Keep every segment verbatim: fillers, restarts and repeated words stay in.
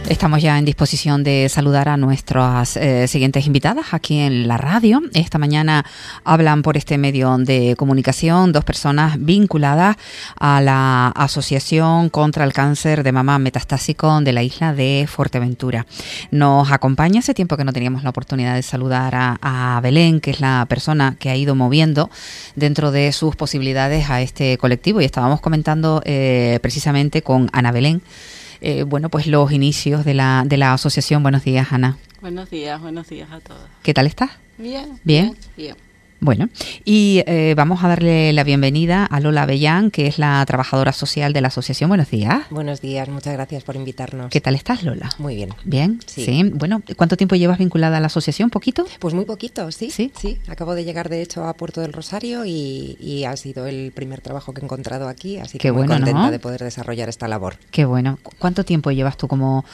Estamos ya en disposición de saludar a nuestras eh, siguientes invitadas aquí en la radio. Esta mañana hablan por este medio de comunicación dos personas vinculadas a la Asociación contra el Cáncer de Mama Metastásico de la isla de Fuerteventura. Nos acompaña, hace tiempo que no teníamos la oportunidad de saludar a, a Belén, que es la persona que ha ido moviendo dentro de sus posibilidades a este colectivo, y estábamos comentando eh, precisamente con Ana Belén, Eh, bueno, pues los inicios de la de la asociación. Buenos días, Ana. Buenos días, buenos días a todos. ¿Qué tal estás? Bien. ¿Bien? Bien. Bueno, y eh, vamos a darle la bienvenida a Lola Avellán, que es la trabajadora social de la asociación. Buenos días. Buenos días, muchas gracias por invitarnos. ¿Qué tal estás, Lola? Muy bien. ¿Bien? Sí. Sí. Bueno, ¿cuánto tiempo llevas vinculada a la asociación? ¿Poquito? Pues muy poquito, sí. Sí. Sí, acabo de llegar de hecho a Puerto del Rosario y, y ha sido el primer trabajo que he encontrado aquí, así que Qué muy bueno, contenta ¿no? de poder desarrollar esta labor. Qué bueno. ¿Cu- ¿Cuánto tiempo llevas tú como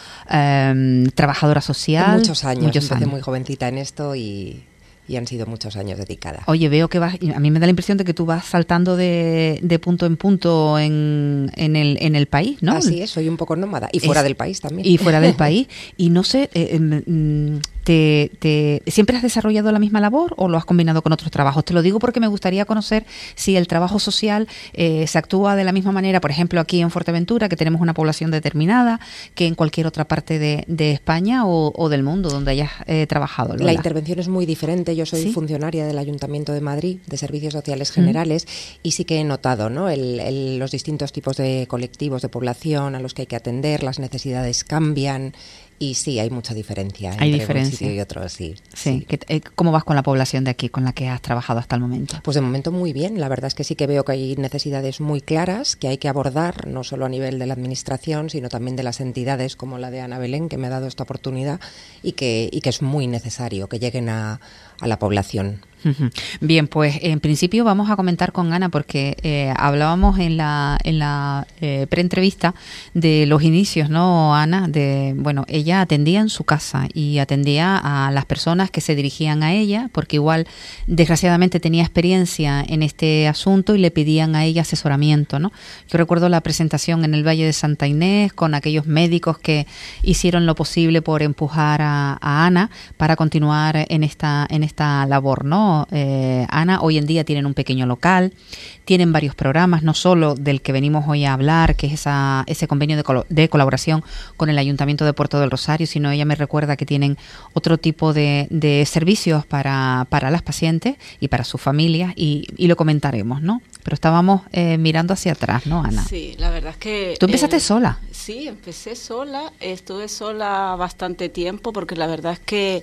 eh, trabajadora social? Muchos años, Muchos empecé años. muy jovencita en esto y, y han sido muchos años dedicada. Oye, veo que vas, a mí me da la impresión de que tú vas saltando de, de punto en punto en, en, el, en el país, ¿no? Así es, soy un poco nómada y fuera Es- del país también. Y fuera del país. Y no sé, eh, mm, te, te, ¿siempre has desarrollado la misma labor o lo has combinado con otros trabajos? Te lo digo porque me gustaría conocer si el trabajo social eh, se actúa de la misma manera, por ejemplo, aquí en Fuerteventura, que tenemos una población determinada, que en cualquier otra parte de, de España o, o del mundo donde hayas eh, trabajado, Lola. La intervención es muy diferente. Yo soy ¿Sí? funcionaria del Ayuntamiento de Madrid, de Servicios Sociales Generales, mm. y sí que he notado, ¿no? el, el, los distintos tipos de colectivos de población a los que hay que atender, las necesidades cambian y sí, hay mucha diferencia Hay entre diferencia. un sitio y otro, sí. Sí. sí. ¿Qué- eh, ¿Cómo vas con la población de aquí, con la que has trabajado hasta el momento? Pues de momento muy bien. La verdad es que sí que veo que hay necesidades muy claras que hay que abordar, no solo a nivel de la administración, sino también de las entidades como la de Ana Belén, que me ha dado esta oportunidad y que, y que es muy necesario que lleguen a, a la población. Ujú. Bien, pues en principio vamos a comentar con Ana porque eh, hablábamos en la en la eh, preentrevista de los inicios, ¿no, Ana? De bueno, ella atendía en su casa y atendía a las personas que se dirigían a ella, porque igual desgraciadamente tenía experiencia en este asunto y le pedían a ella asesoramiento, ¿no? Yo recuerdo la presentación en el Valle de Santa Inés con aquellos médicos que hicieron lo posible por empujar a, a Ana para continuar en esta en esta labor, ¿no? Eh, Ana, hoy en día tienen un pequeño local, tienen varios programas, no solo del que venimos hoy a hablar, que es esa, ese convenio de, colo- de colaboración con el Ayuntamiento de Puerto del Rosario, sino ella me recuerda que tienen otro tipo de, de servicios para, para las pacientes y para sus familias, y, y lo comentaremos, ¿no? Pero estábamos eh, mirando hacia atrás, ¿no, Ana? Sí, la verdad es que... ¿Tú empezaste eh, sola? Sí, empecé sola, estuve sola bastante tiempo porque la verdad es que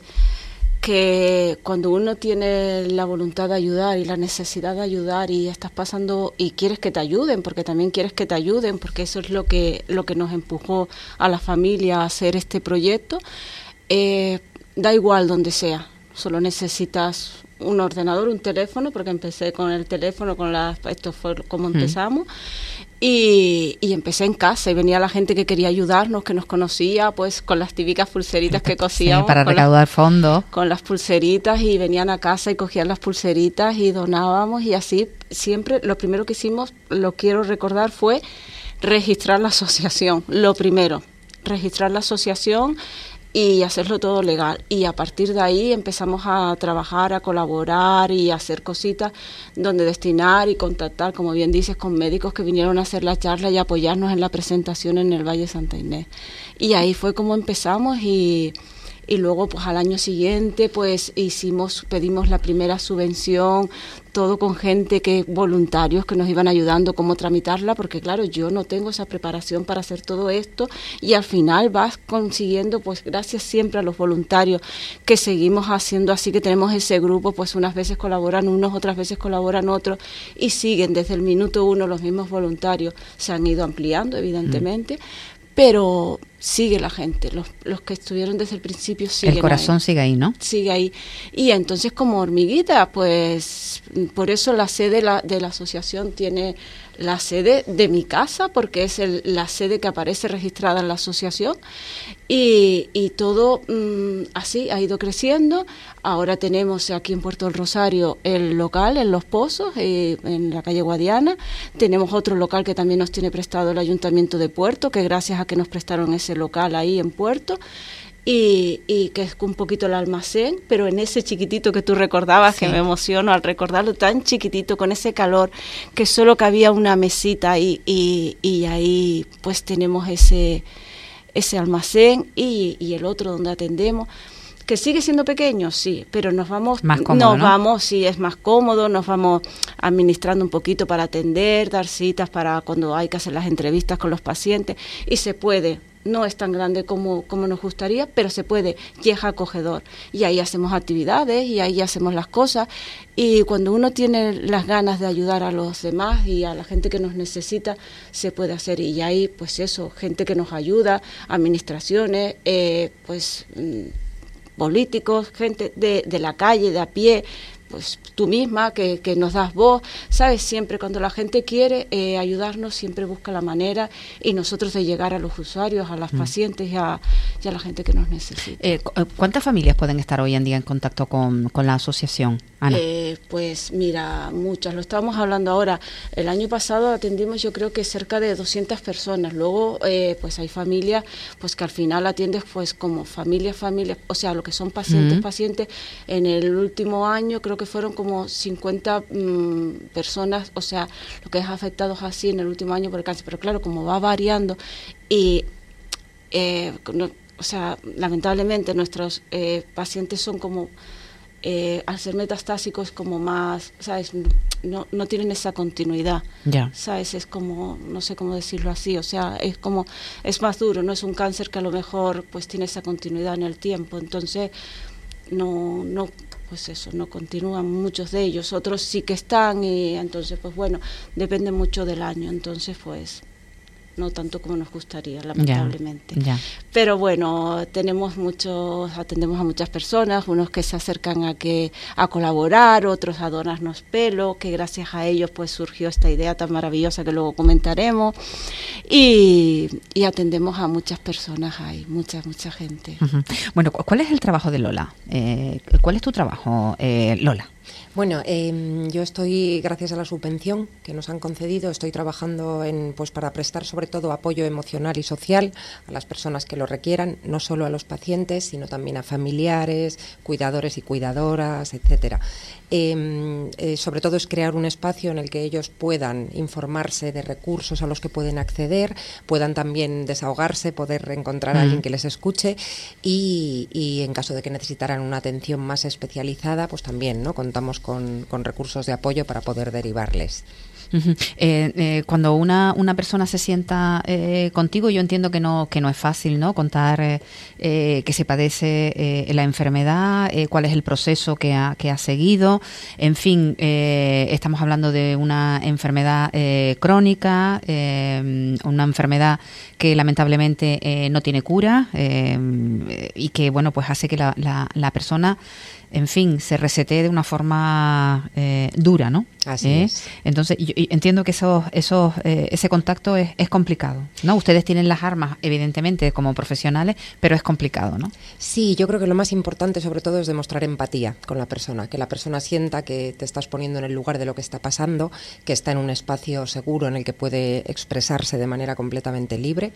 que cuando uno tiene la voluntad de ayudar y la necesidad de ayudar y estás pasando y quieres que te ayuden, porque también quieres que te ayuden, porque eso es lo que lo que nos empujó a la familia a hacer este proyecto, eh, da igual donde sea, solo necesitas un ordenador, un teléfono, porque empecé con el teléfono, con la, esto fue como empezamos, y, y empecé en casa y venía la gente que quería ayudarnos, que nos conocía, pues con las típicas pulseritas que cosíamos. Sí, para con recaudar las, fondos. Con las pulseritas, y venían a casa y cogían las pulseritas y donábamos, y así siempre lo primero que hicimos, lo quiero recordar, fue registrar la asociación, lo primero, registrar la asociación y hacerlo todo legal, y a partir de ahí empezamos a trabajar, a colaborar y a hacer cositas donde destinar y contactar, como bien dices, con médicos que vinieron a hacer la charla y apoyarnos en la presentación en el Valle de Santa Inés. Y ahí fue como empezamos, y y luego pues al año siguiente pues hicimos, pedimos la primera subvención, todo con gente que, voluntarios que nos iban ayudando cómo tramitarla, porque claro, yo no tengo esa preparación para hacer todo esto, y al final vas consiguiendo, pues gracias siempre a los voluntarios que seguimos haciendo así, que tenemos ese grupo, pues unas veces colaboran unos, otras veces colaboran otros, y siguen desde el minuto uno los mismos voluntarios, se han ido ampliando evidentemente, mm. pero sigue la gente, los, los que estuvieron desde el principio siguen. El corazón ahí. sigue ahí, ¿no? Sigue ahí. Y entonces como hormiguita, pues por eso la sede la, de la asociación tiene la sede de mi casa, porque es el, la sede que aparece registrada en la asociación, y, y todo mmm, así ha ido creciendo. Ahora tenemos aquí en Puerto del Rosario el local en Los Pozos, eh, en la calle Guadiana. Tenemos otro local que también nos tiene prestado el Ayuntamiento de Puerto, que gracias a que nos prestaron ese ese local ahí en Puerto. Y, y que es un poquito el almacén, pero en ese chiquitito que tú recordabas, sí. que me emociono al recordarlo, tan chiquitito, con ese calor, que solo cabía una mesita ahí, y, y ahí pues tenemos ese, ese almacén y, y el otro donde atendemos, que sigue siendo pequeño, sí, pero nos vamos, más cómodo, nos ¿no? vamos, sí, es más cómodo, nos vamos administrando un poquito para atender, dar citas para cuando hay que hacer las entrevistas con los pacientes, y se puede. No es tan grande como, como nos gustaría, pero se puede, y es acogedor. Y ahí hacemos actividades, y ahí hacemos las cosas. Y cuando uno tiene las ganas de ayudar a los demás y a la gente que nos necesita, se puede hacer. Y ahí, pues eso, gente que nos ayuda, administraciones, eh, pues políticos, gente de, de la calle, de a pie, pues tú misma que, que nos das voz, sabes, siempre cuando la gente quiere eh, ayudarnos, siempre busca la manera, y nosotros de llegar a los usuarios, a las mm. pacientes y a, y a la gente que nos necesita. Eh, ¿Cuántas familias pueden estar hoy en día en contacto con, con la asociación, Ana? Eh, pues mira, muchas, lo estábamos hablando ahora. El año pasado atendimos yo creo que cerca de doscientas personas. Luego pues hay familias pues que al final atiendes pues como familias, familias, o sea, lo que son pacientes, mm. pacientes. En el último año creo que fueron como cincuenta mmm, personas, o sea, lo que es afectados así en el último año por el cáncer. Pero claro, como va variando y, eh, no, o sea, lamentablemente nuestros eh, pacientes son como, eh, al ser metastásicos, como más, ¿sabes? No, no tienen esa continuidad, yeah. ¿sabes? Es como, no sé cómo decirlo así, o sea, es como, es más duro, no es un cáncer que a lo mejor pues tiene esa continuidad en el tiempo, entonces no, no, pues eso, no continúan muchos de ellos, otros sí que están, y entonces pues bueno, depende mucho del año, entonces pues no tanto como nos gustaría, lamentablemente. Ya, ya. Pero bueno, tenemos muchos, atendemos a muchas personas, unos que se acercan a que a colaborar, otros a donarnos pelo, que gracias a ellos pues surgió esta idea tan maravillosa que luego comentaremos, y, y atendemos a muchas personas ahí, mucha, mucha gente. Uh-huh. Bueno, ¿cuál es el trabajo de Lola? Eh, ¿Cuál es tu trabajo, eh, Lola? Bueno, eh, yo estoy, gracias a la subvención que nos han concedido, estoy trabajando en, pues, para prestar sobre todo apoyo emocional y social a las personas que lo requieran, no solo a los pacientes, sino también a familiares, cuidadores y cuidadoras, etcétera. Eh, eh, sobre todo es crear un espacio en el que ellos puedan informarse de recursos a los que pueden acceder, puedan también desahogarse, poder encontrar a alguien que les escuche, y, y en caso de que necesitaran una atención más especializada, pues también, ¿no?, contamos con, con recursos de apoyo para poder derivarles. Uh-huh. eh, eh, cuando una, una persona se sienta eh, contigo, yo entiendo que no que no es fácil, ¿no?, contar eh, eh, que se padece eh, la enfermedad, eh, cuál es el proceso que ha, que ha seguido, en fin, eh, estamos hablando de una enfermedad eh, crónica, eh, una enfermedad que lamentablemente eh, no tiene cura, eh, y que bueno pues hace que la, la, la persona, en fin, se resetee de una forma eh, dura, ¿no? Así ¿Eh? es. Entonces, yo entiendo que esos, esos, eh, ese contacto es, es complicado, ¿no? Ustedes tienen las armas, evidentemente, como profesionales, pero es complicado, ¿no? Sí, yo creo que lo más importante, sobre todo, es demostrar empatía con la persona, que la persona sienta que te estás poniendo en el lugar de lo que está pasando, que está en un espacio seguro en el que puede expresarse de manera completamente libre.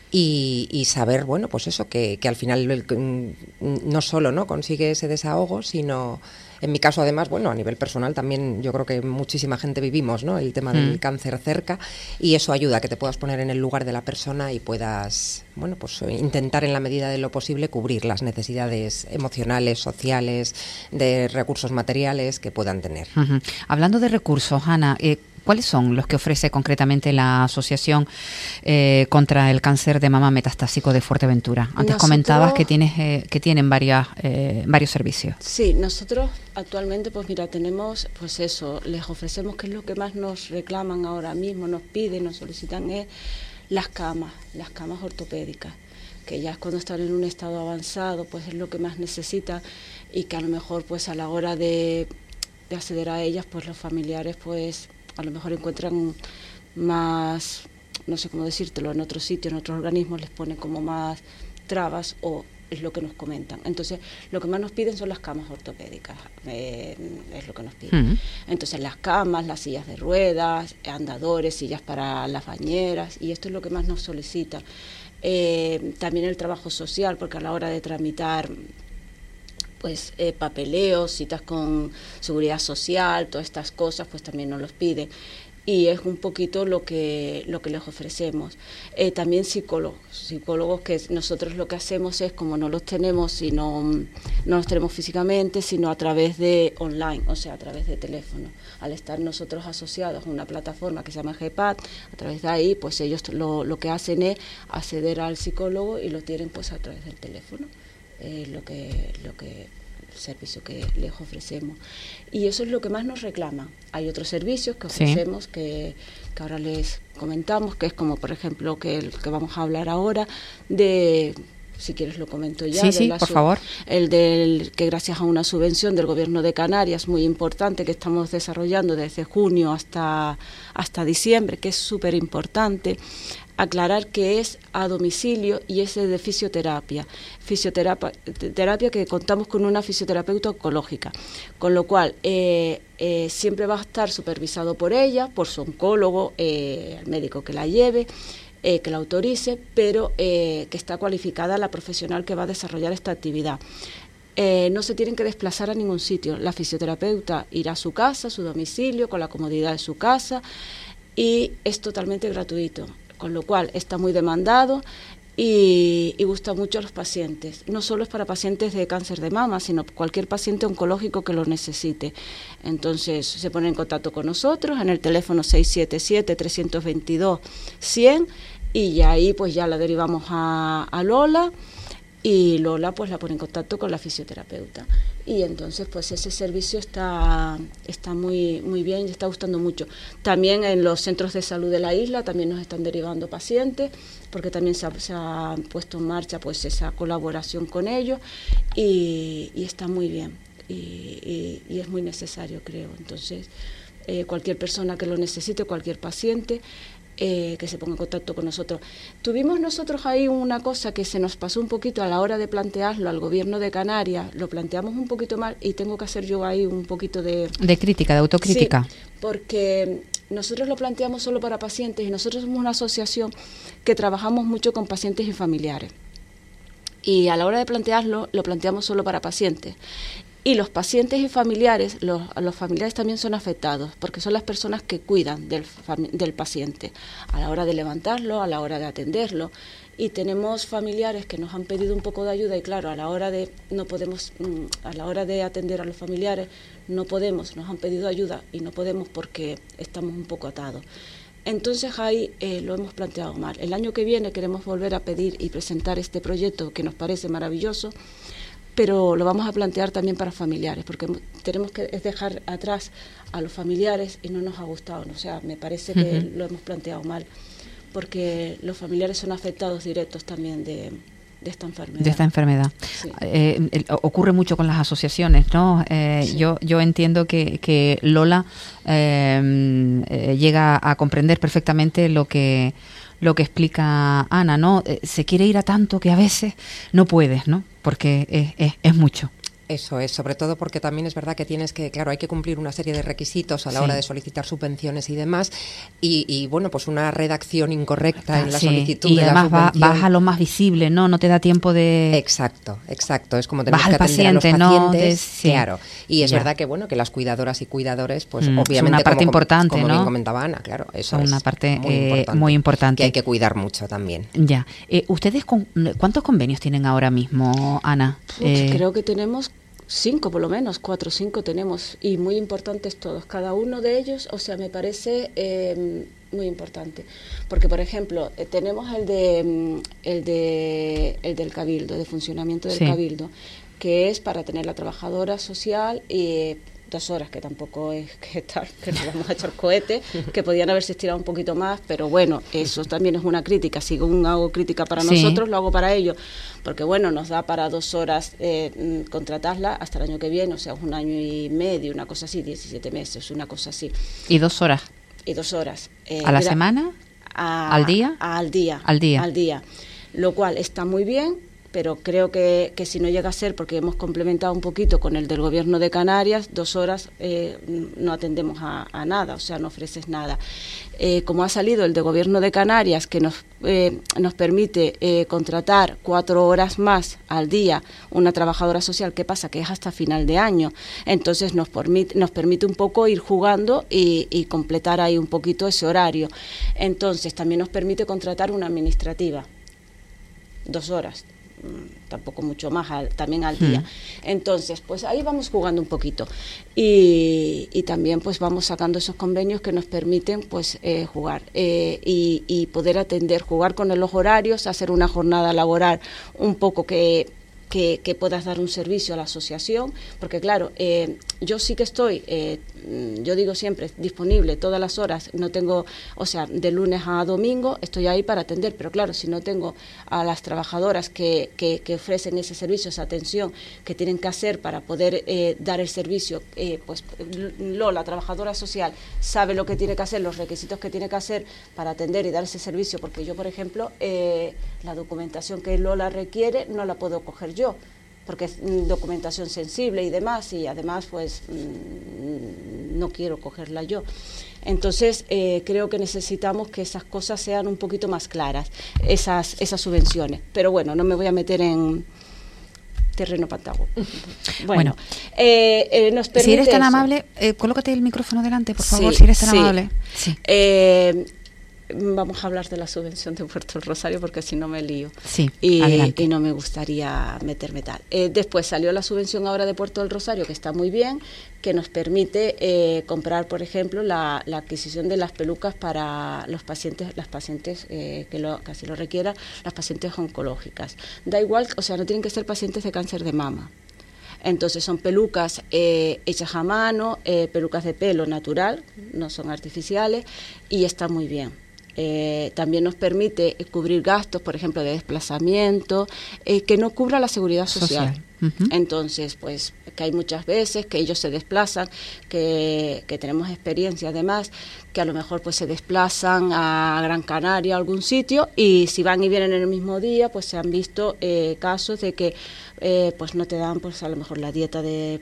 Y, y saber, bueno, pues eso, que, que al final el, no solo, ¿no?, consigue ese desahogo, sino, en mi caso además, bueno, a nivel personal también yo creo que muchísima gente vivimos, ¿no?, el tema del mm. cáncer cerca, y eso ayuda a que te puedas poner en el lugar de la persona y puedas, bueno, pues intentar en la medida de lo posible cubrir las necesidades emocionales, sociales, de recursos materiales que puedan tener. Uh-huh. Hablando de recursos, Ana, eh, ¿cuáles son los que ofrece concretamente la Asociación eh, contra el Cáncer de Mama Metastásico de Fuerteventura? Antes nosotros, comentabas que tienes eh, que tienen varias eh, varios servicios. Sí, nosotros actualmente, pues mira, tenemos, pues eso, les ofrecemos, que es lo que más nos reclaman ahora mismo, nos piden, nos solicitan, es las camas, las camas ortopédicas, que ya cuando están en un estado avanzado, pues es lo que más necesitan, y que a lo mejor, pues a la hora de, de acceder a ellas, pues los familiares, pues a lo mejor encuentran más, no sé cómo decírtelo, en otros sitios, en otros organismos les ponen como más trabas, o es lo que nos comentan. Entonces, lo que más nos piden son las camas ortopédicas, eh, es lo que nos piden. Uh-huh. Entonces, las camas, las sillas de ruedas, andadores, sillas para las bañeras, y esto es lo que más nos solicitan. Eh, también el trabajo social, porque a la hora de tramitar pues eh, papeleos, citas con seguridad social, todas estas cosas, pues también nos los piden. Y es un poquito lo que lo que les ofrecemos. Eh, también psicólogos, psicólogos que nosotros lo que hacemos es, como no los tenemos, sino, no los tenemos físicamente, sino a través de online, o sea, a través de teléfono. Al estar nosotros asociados a una plataforma que se llama G P A D, a través de ahí, pues ellos lo, lo que hacen es acceder al psicólogo y lo tienen pues a través del teléfono. Eh, lo que lo que servicio que les ofrecemos, y eso es lo que más nos reclaman. Hay otros servicios que ofrecemos, sí, que, que ahora les comentamos, que es como por ejemplo que el que vamos a hablar ahora, de, si quieres lo comento ya, sí, de sí, la por sub, favor, el del que gracias a una subvención del Gobierno de Canarias muy importante que estamos desarrollando desde junio hasta hasta diciembre, que es súper importante. Aclarar que es a domicilio y es de fisioterapia, fisioterapia terapia que contamos con una fisioterapeuta oncológica, con lo cual eh, eh, siempre va a estar supervisado por ella, por su oncólogo, eh, el médico que la lleve, eh, que la autorice, pero eh, que está cualificada la profesional que va a desarrollar esta actividad. Eh, no se tienen que desplazar a ningún sitio, la fisioterapeuta irá a su casa, a su domicilio, con la comodidad de su casa, y es totalmente gratuito, con lo cual está muy demandado y, y gusta mucho a los pacientes. No solo es para pacientes de cáncer de mama, sino cualquier paciente oncológico que lo necesite. Entonces se pone en contacto con nosotros en el teléfono seis siete siete, tres dos dos, cien y ahí pues ya la derivamos a, a Lola, y Lola pues la pone en contacto con la fisioterapeuta. Y entonces pues ese servicio está está muy muy bien y está gustando mucho. También en los centros de salud de la isla también nos están derivando pacientes, porque también se ha, se ha puesto en marcha pues esa colaboración con ellos, y, y está muy bien y, y, y es muy necesario, creo. Entonces eh, cualquier persona que lo necesite, cualquier paciente, Eh, que se ponga en contacto con nosotros. Tuvimos nosotros ahí una cosa que se nos pasó un poquito a la hora de plantearlo al Gobierno de Canarias, lo planteamos un poquito mal y tengo que hacer yo ahí un poquito de... De crítica, de autocrítica. Sí, porque nosotros lo planteamos solo para pacientes y nosotros somos una asociación que trabajamos mucho con pacientes y familiares. Y a la hora de plantearlo, lo planteamos solo para pacientes. Y los pacientes y familiares, los, los familiares también son afectados, porque son las personas que cuidan del, del paciente a la hora de levantarlo, a la hora de atenderlo. Y tenemos familiares que nos han pedido un poco de ayuda y claro, a la hora de no podemos, a la hora de atender a los familiares no podemos, nos han pedido ayuda y no podemos porque estamos un poco atados. Entonces ahí eh, lo hemos planteado mal. El año que viene queremos volver a pedir y presentar este proyecto que nos parece maravilloso, pero lo vamos a plantear también para familiares, porque tenemos que dejar atrás a los familiares y no nos ha gustado, ¿no? O sea, me parece que uh-huh. lo hemos planteado mal, porque los familiares son afectados directos también de, de esta enfermedad. De esta enfermedad. Sí. Eh, eh, ocurre mucho con las asociaciones, ¿no? Eh, sí. Yo yo entiendo que, que Lola eh, eh, llega a comprender perfectamente lo que lo que explica Ana, ¿no? Eh, se quiere ir a tanto que a veces no puedes, ¿no? Porque es, es, es mucho. Eso es, sobre todo porque también es verdad que tienes que, claro, hay que cumplir una serie de requisitos a la sí. hora de solicitar subvenciones y demás, y, y bueno, pues una redacción incorrecta ah, en la sí. solicitud y de además la subvención. Vas a lo más visible, ¿no? No te da tiempo de... Exacto, exacto, es como tenemos vas que atender paciente, a los pacientes, ¿no? De, sí. claro, y es ya. verdad que bueno, que las cuidadoras y cuidadores, pues mm, obviamente, es una parte como, importante, como ¿no? bien comentaba Ana, claro, eso es es una parte muy, eh, importante, muy importante. Que hay que cuidar mucho también. Ya, eh, ¿ustedes con, cuántos convenios tienen ahora mismo, Ana? Uf, eh, creo que tenemos... Cinco por lo menos, cuatro o cinco tenemos, y muy importantes todos. Cada uno de ellos, o sea, me parece eh, muy importante. Porque, por ejemplo, eh, tenemos el de el de el del Cabildo, de funcionamiento del sí. Cabildo, que es para tener la trabajadora social y dos horas, que tampoco es que estar, que nos vamos a echar cohetes, que podían haberse estirado un poquito más, pero bueno, eso también es una crítica. Si hago crítica para sí. nosotros, lo hago para ellos, porque bueno, nos da para dos horas eh, contratarla hasta el año que viene, o sea, un año y medio, una cosa así, diecisiete meses, una cosa así. ¿Y dos horas? Y dos horas. Eh, ¿A la mira, semana? A, ¿Al día? A, al día. Al día. Al día. Lo cual está muy bien, pero creo que, que si no llega a ser, porque hemos complementado un poquito con el del Gobierno de Canarias, dos horas eh, no atendemos a, a nada, o sea, no ofreces nada. Eh, como ha salido el de Gobierno de Canarias, que nos, eh, nos permite eh, contratar cuatro horas más al día una trabajadora social, ¿qué pasa? Que es hasta final de año, entonces nos permite, nos permite un poco ir jugando y, y completar ahí un poquito ese horario. Entonces también nos permite contratar una administrativa, dos horas, tampoco mucho más, al, también al día. Entonces, pues ahí vamos jugando un poquito y, y también pues vamos sacando esos convenios que nos permiten pues eh, jugar eh, y, y poder atender, jugar con los horarios, hacer una jornada laboral un poco que... Que, que puedas dar un servicio a la asociación, porque claro, eh, yo sí que estoy, eh, yo digo siempre, disponible todas las horas, no tengo, o sea, de lunes a domingo estoy ahí para atender, pero claro, si no tengo a las trabajadoras que, que, que ofrecen ese servicio, esa atención que tienen que hacer para poder eh, dar el servicio, eh, pues Lola, trabajadora social, sabe lo que tiene que hacer, los requisitos que tiene que hacer para atender y dar ese servicio, porque yo, por ejemplo, eh, la documentación que Lola requiere no la puedo coger yo, porque es documentación sensible y demás, y además pues no quiero cogerla yo. Entonces eh, creo que necesitamos que esas cosas sean un poquito más claras, esas, esas subvenciones. Pero bueno, no me voy a meter en terreno pantagua. Bueno, bueno eh, eh, nos permite si eres tan eso. amable, eh, colócate el micrófono delante, por favor, sí, si eres tan sí. amable. Sí. Eh, Vamos a hablar de la subvención de Puerto del Rosario porque si no me lío sí, y, adelante. y no me gustaría meterme tal. Eh, después salió la subvención ahora de Puerto del Rosario, que está muy bien, que nos permite eh, comprar, por ejemplo, la, la adquisición de las pelucas para los pacientes, las pacientes eh, que, lo, que así lo requieran, las pacientes oncológicas. Da igual, o sea, no tienen que ser pacientes de cáncer de mama. Entonces son pelucas eh, hechas a mano, eh, pelucas de pelo natural, no son artificiales y está muy bien. Eh, también nos permite cubrir gastos, por ejemplo, de desplazamiento, eh, que no cubra la seguridad social. social. Uh-huh. Entonces, pues, que hay muchas veces que ellos se desplazan, que, que tenemos experiencia además, que a lo mejor pues se desplazan a Gran Canaria, a algún sitio, y si van y vienen en el mismo día, pues se han visto eh, casos de que eh, pues no te dan pues a lo mejor la dieta de...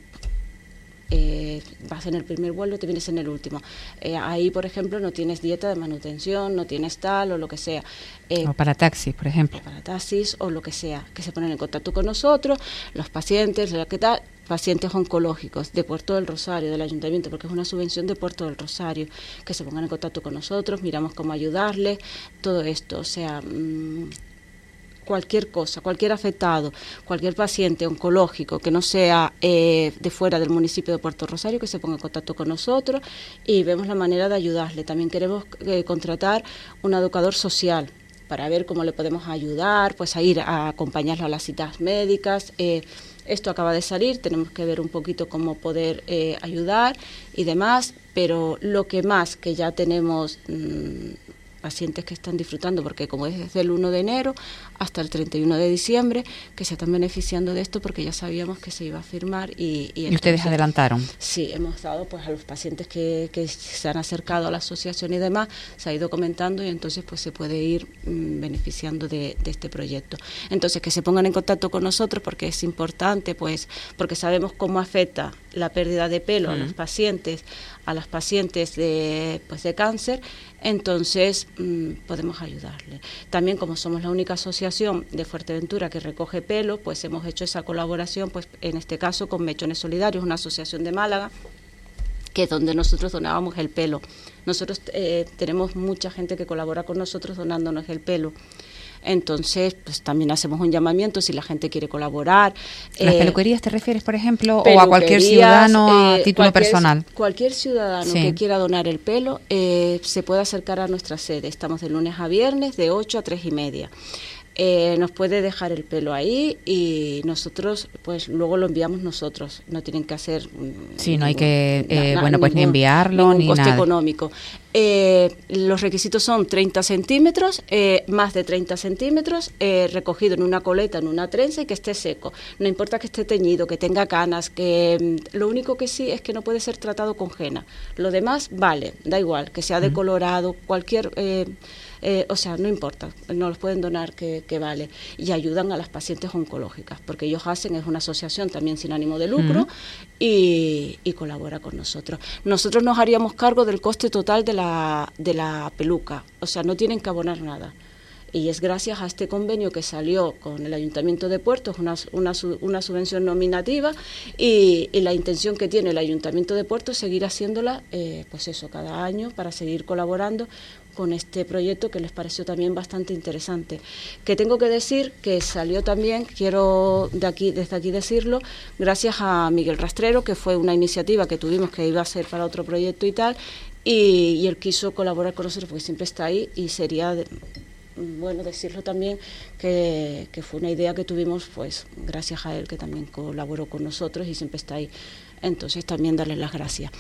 Eh, vas en el primer vuelo, te vienes en el último. Eh, ahí, por ejemplo, no tienes dieta de manutención, no tienes tal o lo que sea. Eh, o para taxis, por ejemplo. Para taxis o lo que sea, que se ponen en contacto con nosotros, los pacientes, ¿qué tal? Pacientes oncológicos de Puerto del Rosario, del Ayuntamiento, porque es una subvención de Puerto del Rosario, que se pongan en contacto con nosotros, miramos cómo ayudarles, todo esto, o sea... Mmm, cualquier cosa, cualquier afectado, cualquier paciente oncológico que no sea eh, de fuera del municipio de Puerto Rosario, que se ponga en contacto con nosotros y vemos la manera de ayudarle. También queremos eh, contratar un educador social para ver cómo le podemos ayudar, pues a ir a acompañarlo a las citas médicas. Eh, esto acaba de salir, tenemos que ver un poquito cómo poder eh, ayudar y demás, pero lo que más que ya tenemos... Mmm, pacientes que están disfrutando, porque como es desde el uno de enero hasta el treinta y uno de diciembre, que se están beneficiando de esto porque ya sabíamos que se iba a firmar. Y, y, ¿Y ustedes adelantaron? Sí, hemos dado pues a los pacientes que, que se han acercado a la asociación y demás, se ha ido comentando y entonces pues se puede ir mmm, beneficiando de, de este proyecto. Entonces que se pongan en contacto con nosotros porque es importante, pues porque sabemos cómo afecta la pérdida de pelo uh-huh. a los pacientes, a las pacientes de, pues de cáncer, entonces mmm, podemos ayudarle. También como somos la única asociación de Fuerteventura que recoge pelo, pues hemos hecho esa colaboración, pues en este caso con Mechones Solidarios, una asociación de Málaga, que es donde nosotros donábamos el pelo. Nosotros eh, tenemos mucha gente que colabora con nosotros donándonos el pelo. Entonces, pues también hacemos un llamamiento si la gente quiere colaborar. ¿Las eh, peluquerías te refieres, por ejemplo, o a cualquier ciudadano eh, a título cualquier, personal? Cualquier ciudadano sí. que quiera donar el pelo eh, se puede acercar a nuestra sede. Estamos de lunes a viernes de ocho a tres y media. Eh, nos puede dejar el pelo ahí y nosotros pues luego lo enviamos nosotros, no tienen que hacer sí ningún, no hay que eh, na, bueno pues ningún, ni enviarlo ningún ni coste nada económico. Eh, los requisitos son treinta centímetros, eh, más de treinta centímetros, eh, recogido en una coleta, en una trenza y que esté seco. No importa que esté teñido, que tenga canas, que lo único que sí es que no puede ser tratado con henna. Lo demás vale, da igual, que sea decolorado, cualquier... Eh, eh, o sea, no importa, nos los pueden donar, que, que vale, y ayudan a las pacientes oncológicas, porque ellos hacen, es una asociación también sin ánimo de lucro, uh-huh. y, y colabora con nosotros. Nosotros nos haríamos cargo del coste total de la, de la peluca, o sea, no tienen que abonar nada. Y es gracias a este convenio que salió con el Ayuntamiento de Puerto, es una, una, una subvención nominativa, y, y la intención que tiene el Ayuntamiento de Puerto es seguir haciéndola, eh, pues eso, cada año, para seguir colaborando con este proyecto que les pareció también bastante interesante. Que tengo que decir que salió también, quiero de aquí, desde aquí decirlo, gracias a Miguel Rastrero, que fue una iniciativa que tuvimos que iba a ser para otro proyecto y tal, y, y él quiso colaborar con nosotros porque siempre está ahí, y sería... De, bueno, decirlo también que, que fue una idea que tuvimos, pues gracias a él, que también colaboró con nosotros y siempre está ahí. Entonces también darle las gracias.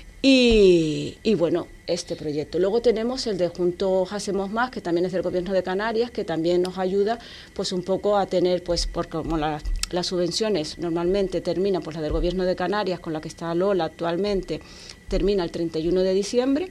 Y, y bueno, este proyecto. Luego tenemos el de Juntos Hacemos Más, que también es del Gobierno de Canarias, que también nos ayuda pues un poco a tener, pues porque como la, las subvenciones normalmente terminan, pues la del Gobierno de Canarias, con la que está Lola actualmente, termina el treinta y uno de diciembre.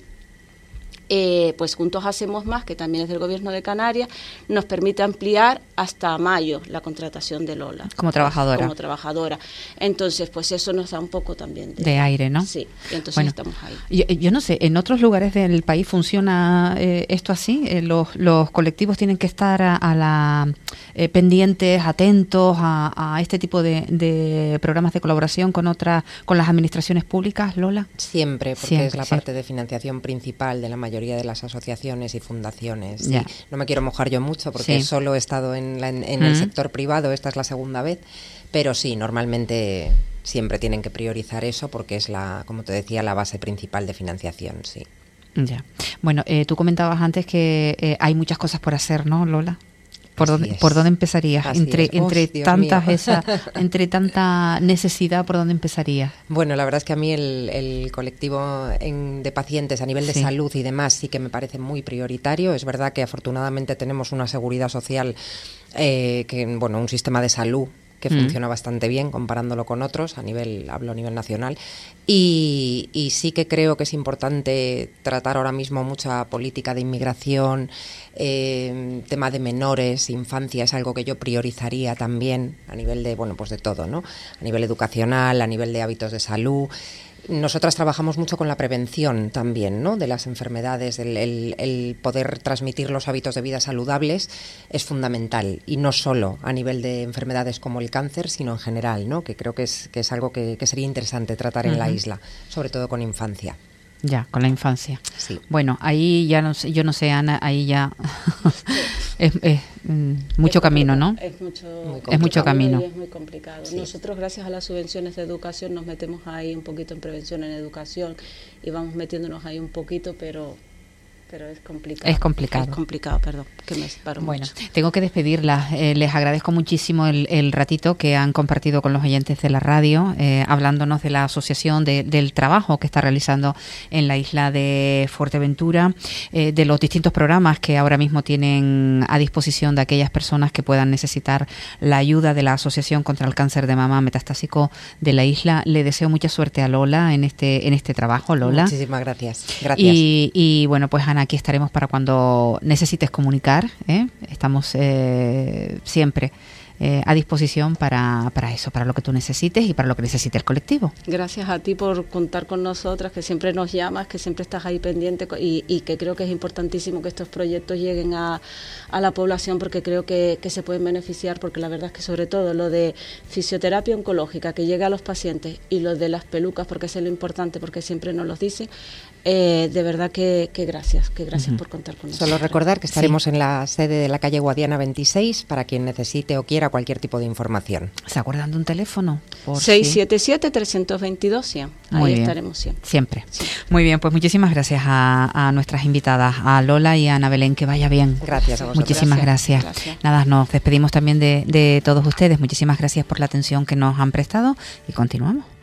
Eh, pues Juntos Hacemos Más, que también es del Gobierno de Canarias, nos permite ampliar hasta mayo la contratación de Lola. Como trabajadora. Como trabajadora. Entonces, pues eso nos da un poco también de, de aire, ¿no? Sí, y entonces bueno, estamos ahí. Yo, yo no sé, ¿en otros lugares del país funciona eh, esto así? Eh, los, los colectivos tienen que estar a, a la eh, pendientes, atentos a, a este tipo de, de programas de colaboración con otras, con las administraciones públicas, Lola. Siempre, porque Siempre, es la sí. parte de financiación principal de la mayoría de las asociaciones y fundaciones. Ya. Y no me quiero mojar yo mucho porque sí. solo he estado en, la, en, en uh-huh. el sector privado, esta es la segunda vez, pero sí, normalmente siempre tienen que priorizar eso porque es la, como te decía, la base principal de financiación, sí. Ya. Bueno, eh, tú comentabas antes que eh, hay muchas cosas por hacer, ¿no, Lola? ¿Por dónde, ¿Por dónde empezarías? Así entre es. entre Oh, tantas esa, entre tanta necesidad, ¿por dónde empezarías? Bueno, la verdad es que a mí el, el colectivo en, de pacientes a nivel de sí. salud y demás sí que me parece muy prioritario. Es verdad que afortunadamente tenemos una seguridad social, eh, que bueno, un sistema de salud que mm. funciona bastante bien comparándolo con otros, a nivel, hablo a nivel nacional, y, y sí que creo que es importante tratar ahora mismo mucha política de inmigración, eh, tema de menores, infancia, es algo que yo priorizaría también a nivel de, bueno, pues de todo, ¿no? A nivel educacional, a nivel de hábitos de salud. Nosotras trabajamos mucho con la prevención también, ¿no? De las enfermedades, el, el, el poder transmitir los hábitos de vida saludables es fundamental, y no solo a nivel de enfermedades como el cáncer, sino en general, ¿no? Que creo que es, que es algo que, que sería interesante tratar en uh-huh. la isla, sobre todo con infancia. Ya, con la infancia. Sí. Bueno, ahí ya no sé, yo no sé, Ana, ahí ya es, es mm, mucho es camino, ¿no? Es mucho, es mucho camino. Y es muy complicado. Sí. Nosotros, gracias a las subvenciones de educación, nos metemos ahí un poquito en prevención, en educación, y vamos metiéndonos ahí un poquito, pero... pero es complicado. Es complicado. Es complicado, perdón, que me separo Bueno, mucho. tengo que despedirlas. Eh, les agradezco muchísimo el, el ratito que han compartido con los oyentes de la radio, eh, hablándonos de la asociación, de, del trabajo que está realizando en la isla de Fuerteventura, eh, de los distintos programas que ahora mismo tienen a disposición de aquellas personas que puedan necesitar la ayuda de la Asociación contra el Cáncer de Mama Metastásico de la isla. Le deseo mucha suerte a Lola en este, en este trabajo, Lola. Muchísimas gracias. Gracias. Y, y bueno, pues Ana, aquí estaremos para cuando necesites comunicar, ¿eh? Estamos eh, siempre eh, a disposición para, para eso, para lo que tú necesites y para lo que necesite el colectivo. Gracias a ti por contar con nosotras, que siempre nos llamas, que siempre estás ahí pendiente, y, y que creo que es importantísimo que estos proyectos lleguen a, a la población, porque creo que, que se pueden beneficiar, porque la verdad es que sobre todo lo de fisioterapia oncológica, que llegue a los pacientes, y lo de las pelucas, porque eso es lo importante, porque siempre nos lo dicen. Eh, de verdad que, que gracias, que gracias uh-huh. por contar con nosotros. Solo recordar que estaremos sí. en la sede de la calle Guadiana veintiséis para quien necesite o quiera cualquier tipo de información. ¿Se acuerdan de un teléfono? seis siete siete, tres dos dos, cien. Ahí Muy bien. Estaremos siempre. Siempre. Sí. Muy bien, pues muchísimas gracias a, a nuestras invitadas, a Lola y a Ana Belén, que vaya bien. Gracias a vosotros. Muchísimas gracias. gracias. gracias. Nada, nos despedimos también de, de todos ustedes. Muchísimas gracias por la atención que nos han prestado y continuamos.